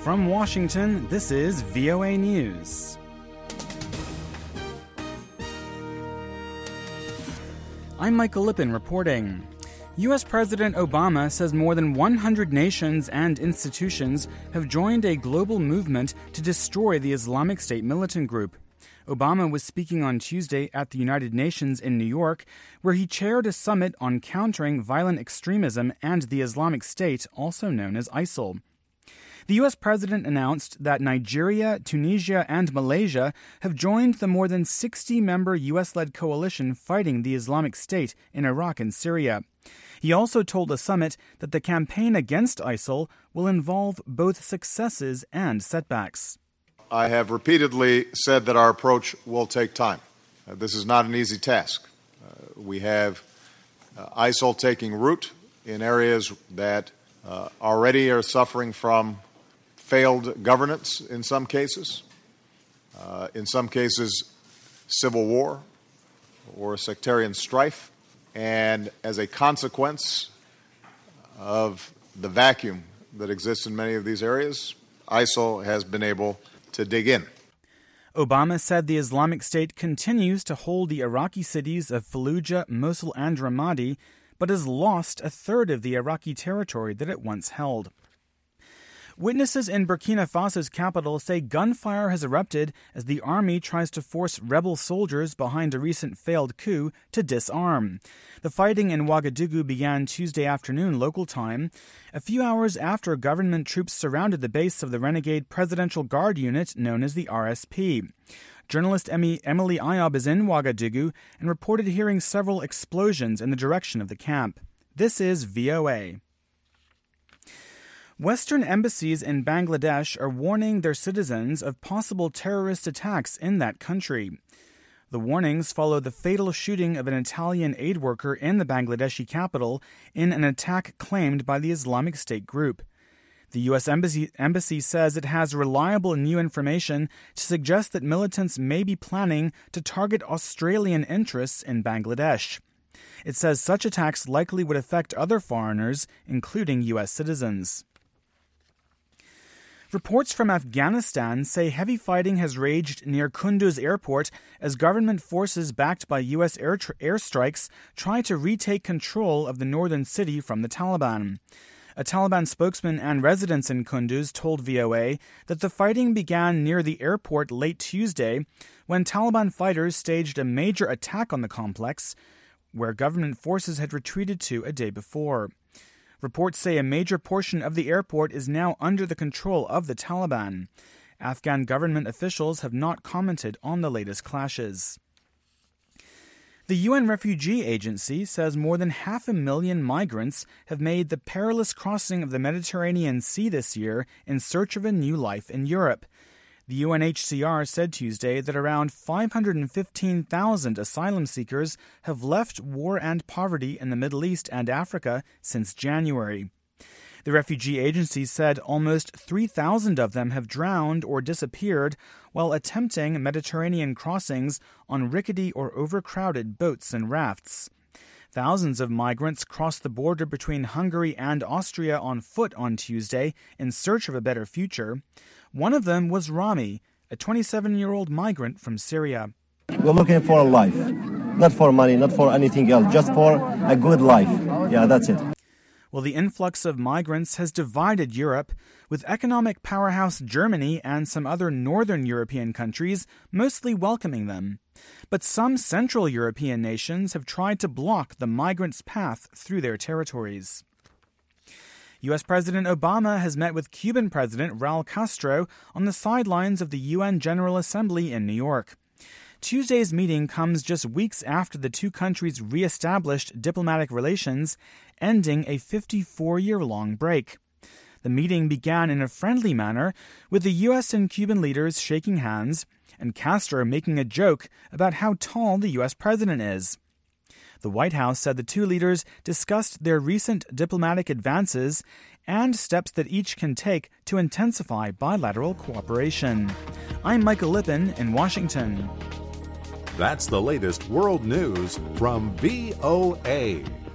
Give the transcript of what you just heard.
From Washington, this is VOA News. I'm Michael Lippin reporting. U.S. President Obama says more than 100 nations and institutions have joined a global movement to destroy the Islamic State militant group. Obama was speaking on Tuesday at the United Nations in New York, where he chaired a summit on countering violent extremism and the Islamic State, also known as ISIL. The U.S. president announced that Nigeria, Tunisia, and Malaysia have joined the more than 60-member U.S.-led coalition fighting the Islamic State in Iraq and Syria. He also told the summit that the campaign against ISIL will involve both successes and setbacks. I have repeatedly said that our approach will take time. This is not an easy task. We have ISIL taking root in areas that already are suffering from failed governance in some cases civil war or sectarian strife. And as a consequence of the vacuum that exists in many of these areas, ISIL has been able to dig in. Obama said the Islamic State continues to hold the Iraqi cities of Fallujah, Mosul, and Ramadi, but has lost a third of the Iraqi territory that it once held. Witnesses in Burkina Faso's capital say gunfire has erupted as the army tries to force rebel soldiers behind a recent failed coup to disarm. The fighting in Ouagadougou began Tuesday afternoon local time, a few hours after government troops surrounded the base of the renegade Presidential Guard unit known as the RSP. Journalist Emily Ayob is in Ouagadougou and reported hearing several explosions in the direction of the camp. This is VOA. Western embassies in Bangladesh are warning their citizens of possible terrorist attacks in that country. The warnings follow the fatal shooting of an Italian aid worker in the Bangladeshi capital in an attack claimed by the Islamic State group. The U.S. Embassy says it has reliable new information to suggest that militants may be planning to target Australian interests in Bangladesh. It says such attacks likely would affect other foreigners, including U.S. citizens. Reports from Afghanistan say heavy fighting has raged near Kunduz airport as government forces backed by U.S. airstrikes try to retake control of the northern city from the Taliban. A Taliban spokesman and residents in Kunduz told VOA that the fighting began near the airport late Tuesday when Taliban fighters staged a major attack on the complex, where government forces had retreated to a day before. Reports say a major portion of the airport is now under the control of the Taliban. Afghan government officials have not commented on the latest clashes. The UN Refugee Agency says more than 500,000 migrants have made the perilous crossing of the Mediterranean Sea this year in search of a new life in Europe. The UNHCR said Tuesday that around 515,000 asylum seekers have left war and poverty in the Middle East and Africa since January. The refugee agency said almost 3,000 of them have drowned or disappeared while attempting Mediterranean crossings on rickety or overcrowded boats and rafts. Thousands of migrants crossed the border between Hungary and Austria on foot on Tuesday in search of a better future. One of them was Rami, a 27-year-old migrant from Syria. We're looking for a life, not for money, not for anything else, just for a good life. Yeah, that's it. Well, the influx of migrants has divided Europe, with economic powerhouse Germany and some other northern European countries mostly welcoming them. But some Central European nations have tried to block the migrants' path through their territories. U.S. President Obama has met with Cuban President Raul Castro on the sidelines of the UN General Assembly in New York. Tuesday's meeting comes just weeks after the two countries reestablished diplomatic relations, ending a 54-year-long break. The meeting began in a friendly manner, with the U.S. and Cuban leaders shaking hands, and Castro making a joke about how tall the U.S. president is. The White House said the two leaders discussed their recent diplomatic advances and steps that each can take to intensify bilateral cooperation. I'm Michael Lippin in Washington. That's the latest world news from VOA.